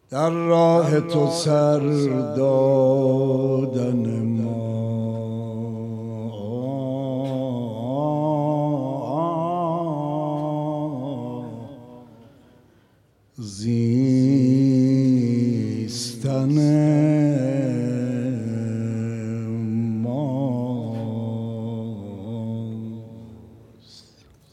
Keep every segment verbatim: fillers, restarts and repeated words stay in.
در راه تو سر دادن ما زیستن ماست.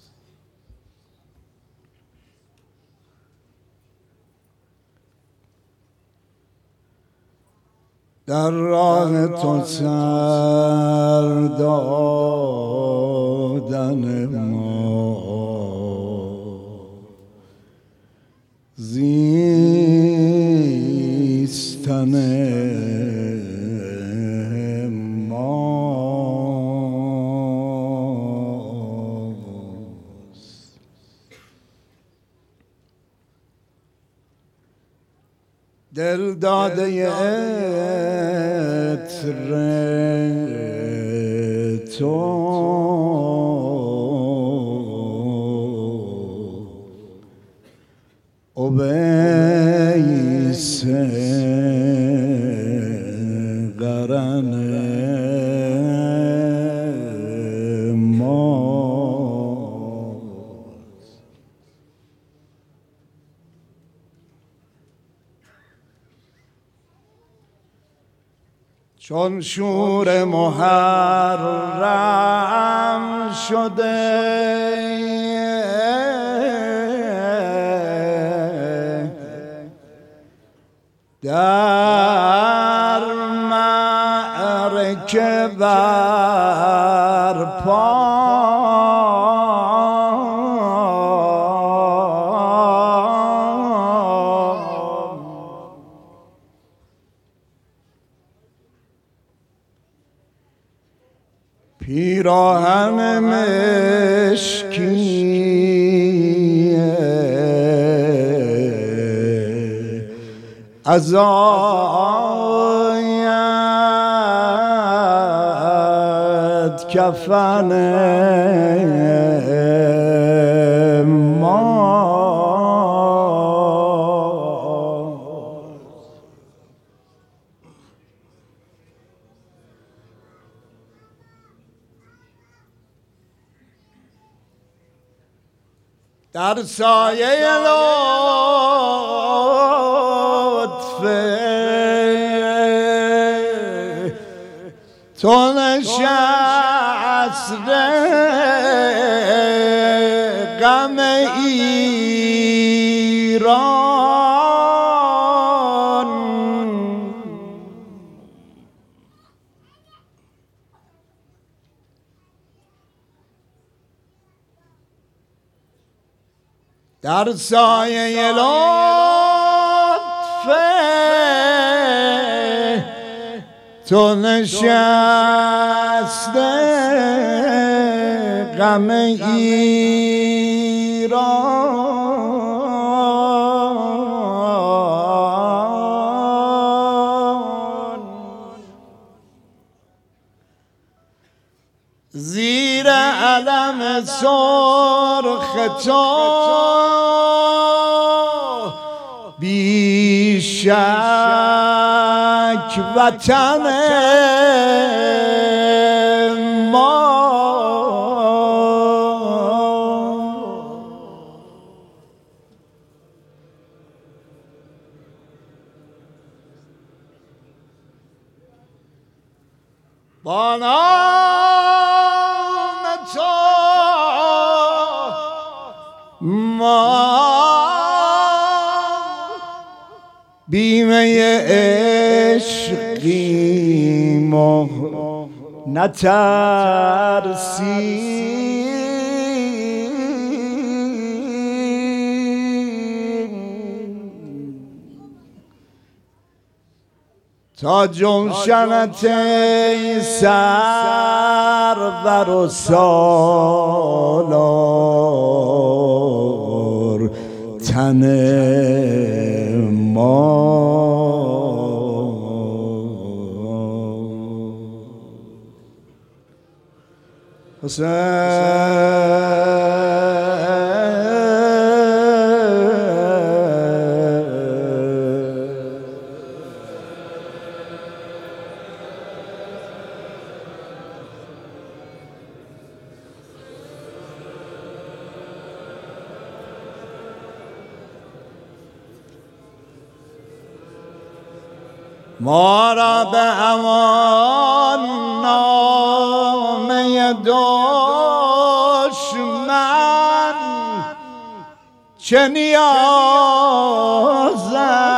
در راه تو سر دادن ما زیستن ماست. دل داده عطر تو اویس قرن ماست. چون شور محرم شده در معرکه برپا پیراهن مشکی از آید کفن ما. در سایه لطف تو نشست غم ایران. در سایه لطف تو نشسته غم ایران. زیر علم سرخ تو بی شک وطن ما. با نام تو ما بیمه عشقیم و نترسیم تا جوشنت ای سرور و سالار تن ما. حسین ما را به امان نامه دشمن چه نیاز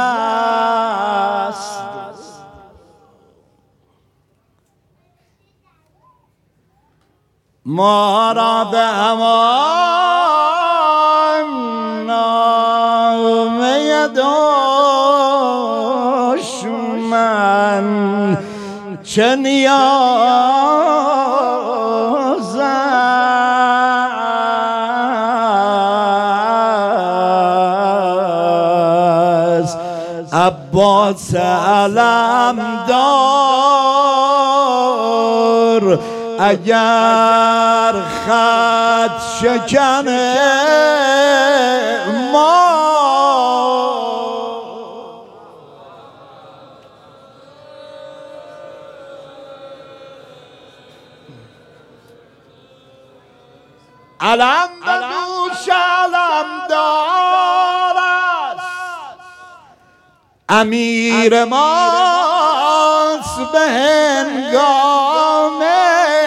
است؟ ما را به امان نامه دشمن چه نیاز است؟ عباس علمدار اگر خط شکن ما علم به دوش علمدار است، امیر ماست به هنگامه،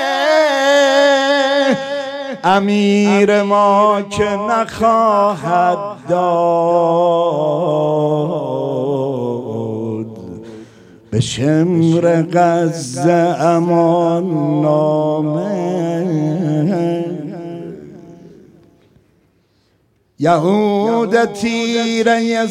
امیر ما که نخواهد داد به شمر غزه امان نامه. یهود تیره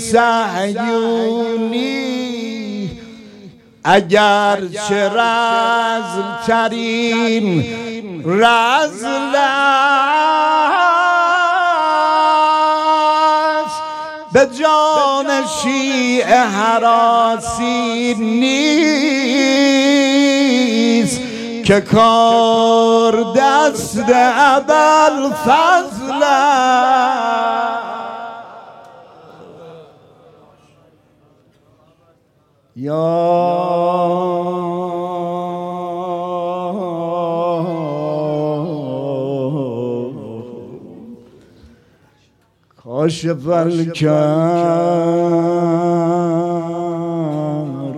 صهیونی اگر چه رذل ترین رذل است، به جان شیعه هراسی نیست که کار دست ابوالفضل یا کاشف الکرب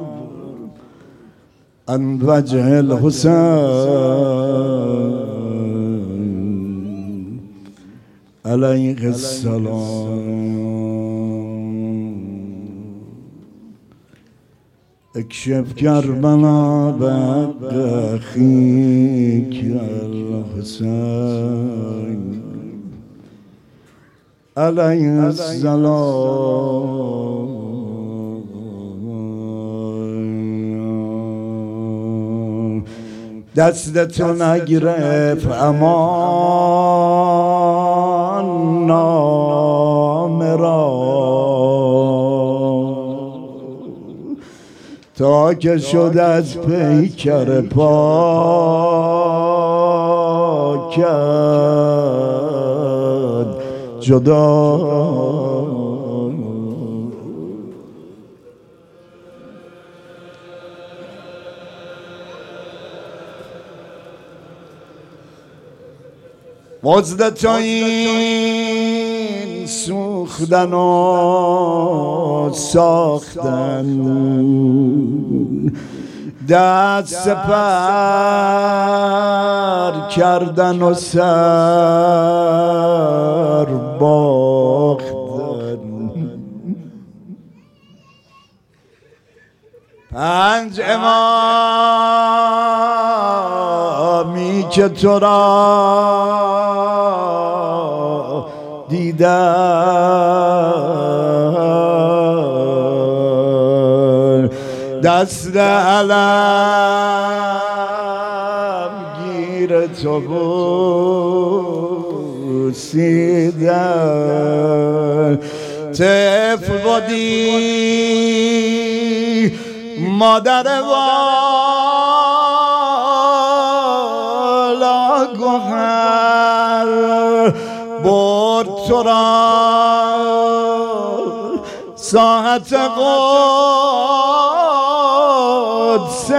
عن وجه الحسین علیه السلام. اکشف کربلا بحق اخیک الحسین علیه السلام. دستتو نگرفت امان نامه را تا که شد از پیکر پاکت جدا. مزد تو این سوختن و ساختن، دست سپر کردن و سر باختن، پنج امامی که تو را دیدن، دست علم گیر تو بوسیدن. طفل بودی مادر والا گوهر برد تو را ساعت قدس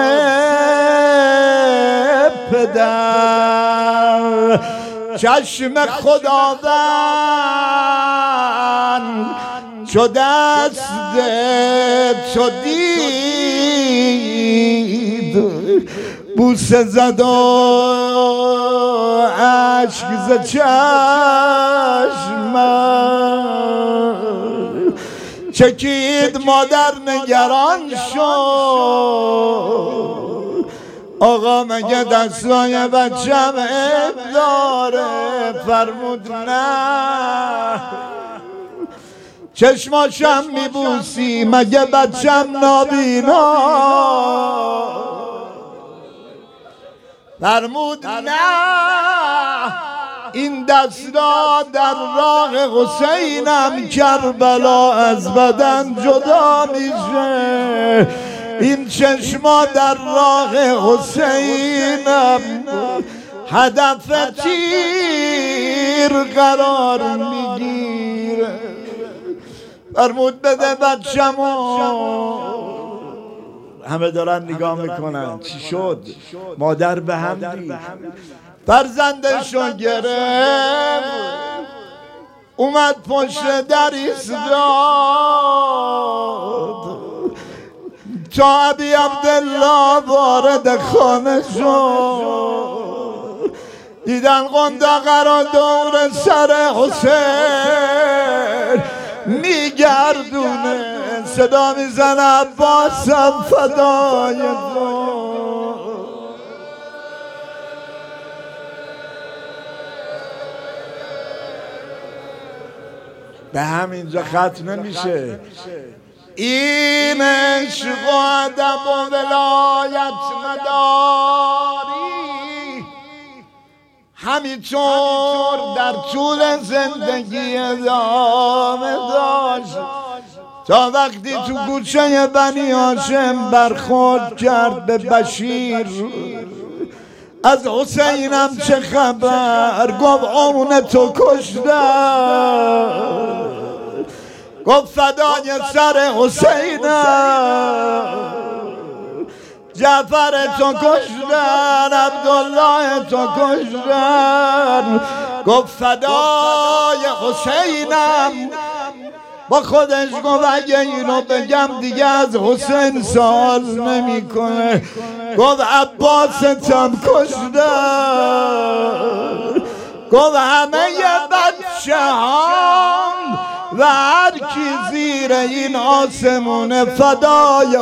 پدر. چشم خداوند چو دست تو دید بوسه زد و عشق ز چشمم چکید. مادر نگران شد آقا مگه دستای بچم عیب داره؟ فرمود نه. چشماشم میبوسی مگه بچم نابینا؟ فرمود نه. این دستا در راه حسینم کربلا از بدن جدا میشه. این چشما در راه حسینم هدف تیر قرار میگیره. فرمود بده بچه‌مو. همه دارن نگاه میکنن چی شد؟ مادر به هم دید، فرزندشو گرفت، اومد پشت در ایستاد تا ابی عبدالله وارد خانه شد. دیدن قنداق را دور سر حسین میگردونه، صدا میزنه عباسم فدای تو. به همینجا ختم نمیشه. این عشق و ادب و ولایت مداری همینطور در طول زندگی ادامه داشت تا وقتی تو کوچه بنی هاشم برخورد کرد به بشیر. از حسینم چه خبر؟ گفت اون تو کشتن. گفت فدای سر حسینم، جعفر تو کشتن، عبدالله تو کشتن. گفت فدای حسینم. با خودش گفت اگه اینو بگم دیگه از حسین سوال نمی کنه. گفت عباستم کشتن. گفت همه بچه هم و هر کی زیر این آسمون فدای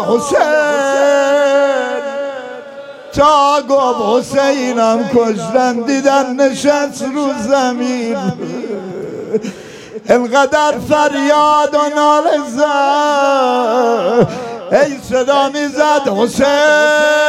حسین. تا گفت حسینم کشتن دیدن نشست رو زمین، انقدر فریاد و ناله زد، ای صدا میزد حسین